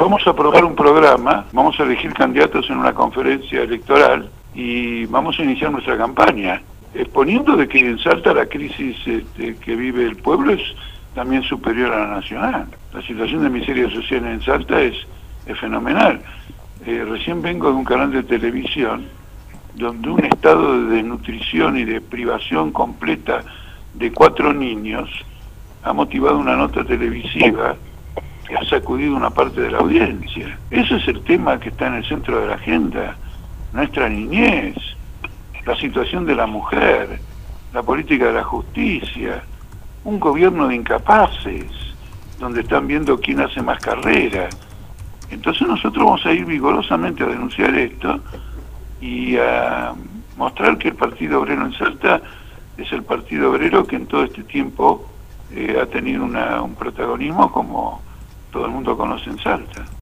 Vamos a aprobar un programa, vamos a elegir candidatos en una conferencia electoral y vamos a iniciar nuestra campaña, exponiendo de que en Salta la crisis que vive el pueblo es también superior a la nacional. La situación de miseria social en Salta es fenomenal. Recién vengo de un canal de televisión donde un estado de desnutrición y de privación completa de 4 niños ha motivado una nota televisiva que ha sacudido una parte de la audiencia. Ese es el tema que está en el centro de la agenda, nuestra niñez, la situación de la mujer, la política de la justicia, un gobierno de incapaces, donde están viendo quién hace más carrera. Entonces nosotros vamos a ir vigorosamente a denunciar esto y a mostrar que el Partido Obrero en Salta es el Partido Obrero que en todo este tiempo ha tenido un protagonismo como todo el mundo conoce en Salta.